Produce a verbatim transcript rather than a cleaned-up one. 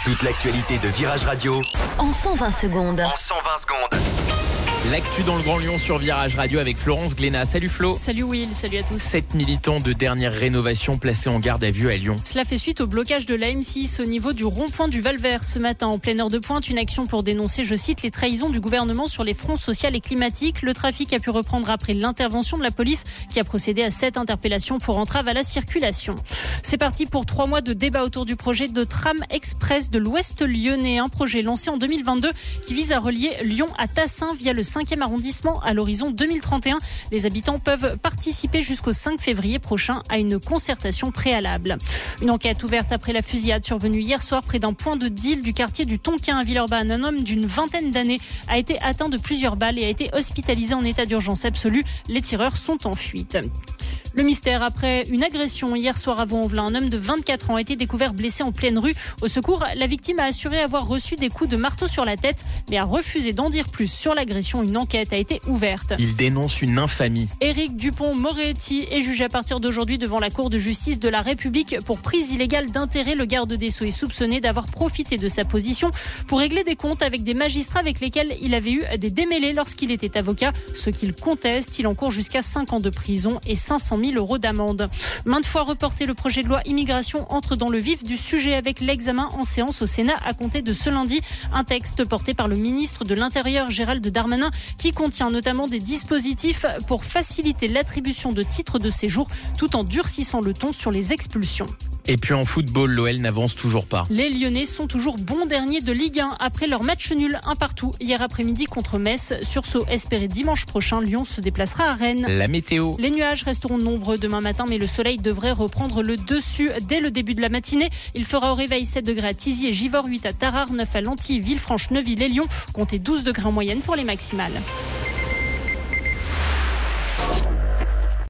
Toute l'actualité de Virage Radio en cent vingt secondes. En cent vingt secondes. L'actu dans le Grand Lyon sur Virage Radio avec Florence Glénat. Salut Flo. Salut Will, salut à tous. Sept militants de dernière rénovation placés en garde à vue à Lyon. Cela fait suite au blocage de l'A M six au niveau du rond-point du Val-Vert ce matin. En pleine heure de pointe, une action pour dénoncer, je cite, les trahisons du gouvernement sur les fronts social et climatique. Le trafic a pu reprendre après l'intervention de la police qui a procédé à cette interpellation pour entrave à la circulation. C'est parti pour trois mois de débat autour du projet de tram express de l'Ouest lyonnais. Un projet lancé en deux mille vingt-deux qui vise à relier Lyon à Tassin via le cinquième arrondissement à l'horizon deux mille trente et un. Les habitants peuvent participer jusqu'au cinq février prochain à une concertation préalable. Une enquête ouverte après la fusillade survenue hier soir près d'un point de deal du quartier du Tonkin à Villeurbanne. Un homme d'une vingtaine d'années a été atteint de plusieurs balles et a été hospitalisé en état d'urgence absolue. Les tireurs sont en fuite. Le mystère après une agression hier soir à Vaux-en-Velin. Un homme de vingt-quatre ans a été découvert blessé en pleine rue. Au secours, la victime a assuré avoir reçu des coups de marteau sur la tête, mais a refusé d'en dire plus sur l'agression. Une enquête a été ouverte. Il dénonce une infamie. Éric Dupond-Moretti est jugé à partir d'aujourd'hui devant la Cour de justice de la République pour prise illégale d'intérêt. Le garde des Sceaux est soupçonné d'avoir profité de sa position pour régler des comptes avec des magistrats avec lesquels il avait eu des démêlés lorsqu'il était avocat. Ce qu'il conteste, il encourt jusqu'à cinq ans de prison et cinq cent mille euros d'amende. Maintes fois reporté, le projet de loi immigration entre dans le vif du sujet avec l'examen en séance au Sénat à compter de ce lundi. Un texte porté par le ministre de l'Intérieur Gérald Darmanin qui contient notamment des dispositifs pour faciliter l'attribution de titres de séjour tout en durcissant le ton sur les expulsions. Et puis en football, l'O L n'avance toujours pas. Les Lyonnais sont toujours bons derniers de Ligue un après leur match nul un partout hier après-midi contre Metz. Sursaut espéré dimanche prochain, Lyon se déplacera à Rennes. La météo. Les nuages resteront nombreux demain matin, mais le soleil devrait reprendre le dessus dès le début de la matinée. Il fera au réveil sept degrés à Tizy et Givors, huit à Tarare, neuf à Lanty, Villefranche, Neuville et Lyon. Comptez douze degrés en moyenne pour les maximales.